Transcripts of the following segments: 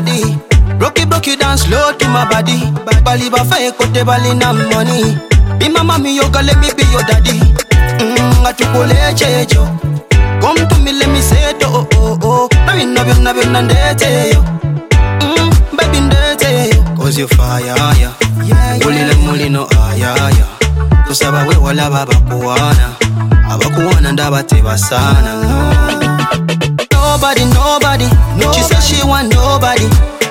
daddy. Broke you down slow to my body. Bali ba fake kote bali na money. Be my mommy, you gonna let me be your daddy. Atukole chejo. Come to me, let me say to oh oh oh. Nabi nandete yo. Baby ndete yo. Cause you fire ya. Muli no aya ya. Kusaba we wala baba kuwana. Abakuwana ndabate basana no. Nobody, no. She said she want nobody.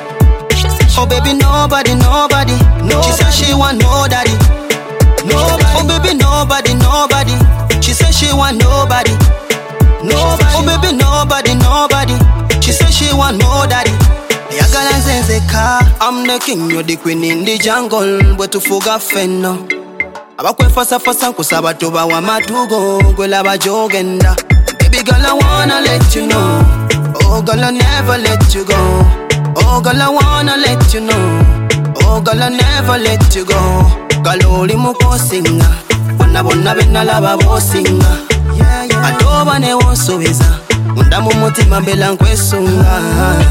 Oh baby, nobody. No. She said she want no daddy. Nobody. Oh baby, nobody. She said she want nobody. Nobody. Oh baby, nobody. She said she want no daddy. Yagala zenzeka, I'm the king, you're the queen in the jungle. But to forget feno. Abakwe fasa kusaba toba wa matugo. Gwela ba jogenda. Baby girl, I wanna let you know. Oh girl, I never let you go. Oh girl, I wanna let you know. Oh girl, I never let you go. Kaloli muko singa. Bona bena laba bo singa. Adoba ne wonsobeza. Munda mu mutima mbela nkwesunga.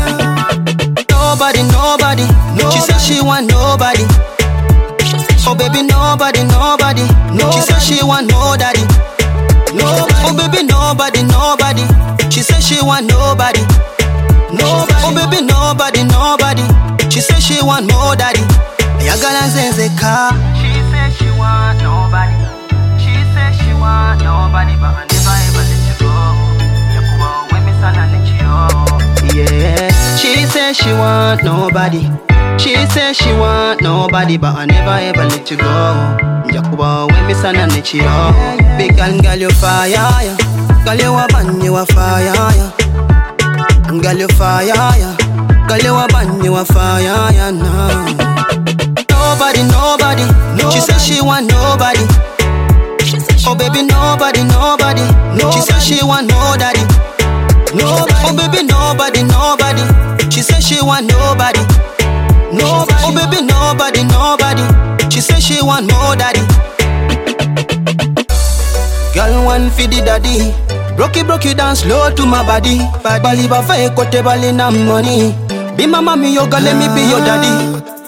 Nobody. No. She said she want nobody. Oh baby, nobody. No. She said she want no daddy. Nobody. Oh baby, nobody. She said she want nobody. Nobody. Oh baby, nobody. She said she want more daddy. Yagala zenzeka. She said she want nobody. She said she want nobody, but I never ever let you go. Yakuba when me sana let you. Yeah. She said she want nobody. She said she want nobody, but I never ever let you go. Yakuba when me sana let you. Big girl you fire, yeah. Girl you a ban, you a fire, yeah. Girl you fire, yeah. Girl you a ban, you a fire, yeah. Nobody. No. She said she want nobody. Oh baby, nobody. No. She said she want no daddy. Nobody. Oh baby, nobody. She said she want nobody. Nobody. Oh baby, nobody. She said she want more daddy. Girl one for the daddy. Broke you down slow to my body. Bali ba fake kote bali na money. Be my mommy, you gonna let me be your daddy.